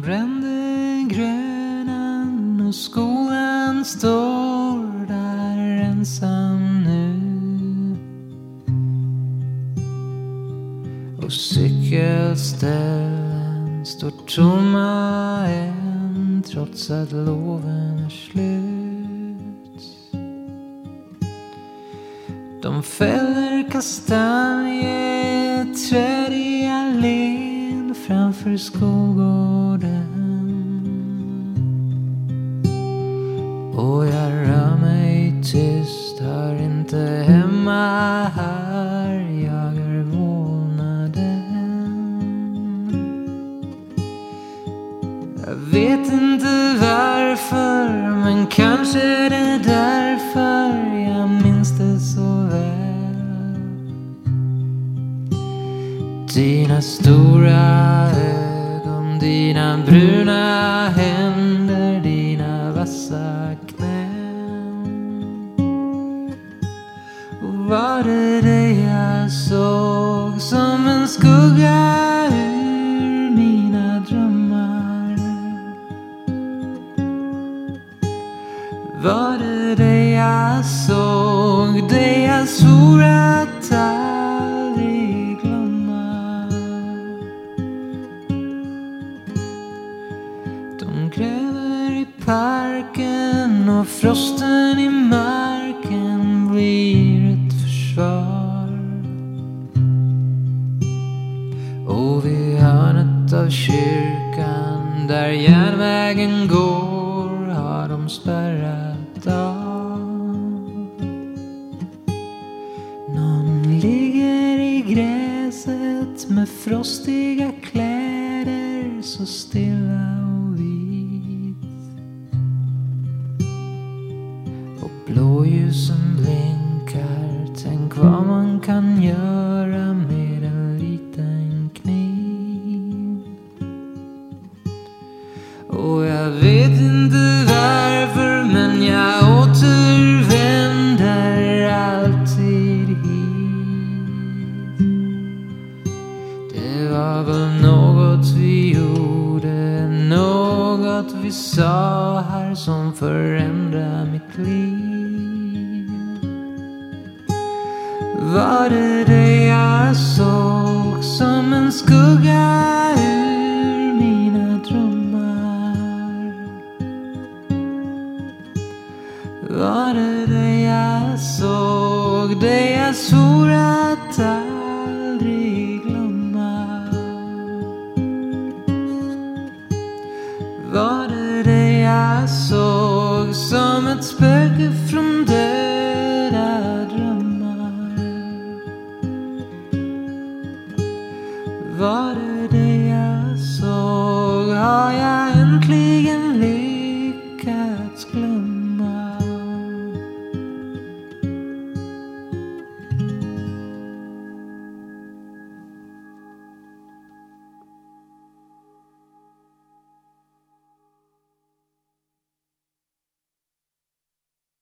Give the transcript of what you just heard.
brände grönan och skolan står där ensam nu. Och cykelställen står tomma än trots att loven är slut. De fäller kastanjeträd i allén framför skolgården. Och jag rör mig tyst, hör inte hemma här. Jag är vålnaden. Jag vet inte varför, men kanske det är därför jag minns det så väl. Dina stora ögon, dina bruna händer, dina vassa knän. Och var det dig jag såg som en skugga ur mina drömmar? Var det dig jag såg, dig jag svor att aldrig glömma? De gräver i parken och frosten i marken blir ett försvar. Och vid hörnet av kyrkan där järnvägen går har de spärrat av. Någon ligger i gräset med frostiga kläder, så stilla och vit. Och blåljusen blinkar, tänk vad man kan göra med en liten kniv. Och jag vet inte varför, men jag återvänder alltid hit. Det var väl något vi gjorde, något vi sa här som förändrade mitt liv. Var det det jag såg som en skugga ur mina drömmar? Var det det jag såg, det jag svor att aldrig glömma? Var det det jag såg som ett spöke från döda drömmar? Var det